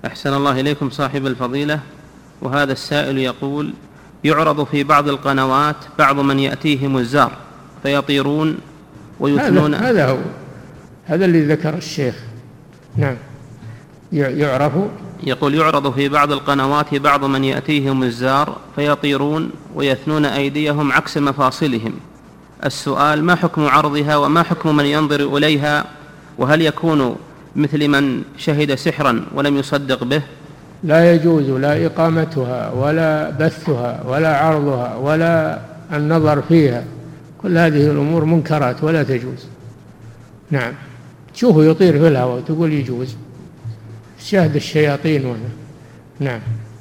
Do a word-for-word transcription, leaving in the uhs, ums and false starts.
أحسن الله إليكم صاحب الفضيلة، وهذا السائل يقول: يعرض في بعض القنوات بعض من يأتيهم الزار فيطيرون ويثنون. هذا, هذا هو هذا اللي ذكر الشيخ. نعم، يعرف. يقول: يعرض في بعض القنوات بعض من يأتيهم الزار فيطيرون ويثنون أيديهم عكس مفاصلهم. السؤال: ما حكم عرضها وما حكم من ينظر إليها؟ وهل يكون مثل من شهد سحرا ولم يصدق به؟ لا يجوز لا إقامتها ولا بثها ولا عرضها ولا النظر فيها، كل هذه الأمور منكرات ولا تجوز. نعم، تشوفه يطير في الهواء تقول يجوز، شاهد الشياطين وهنا. نعم.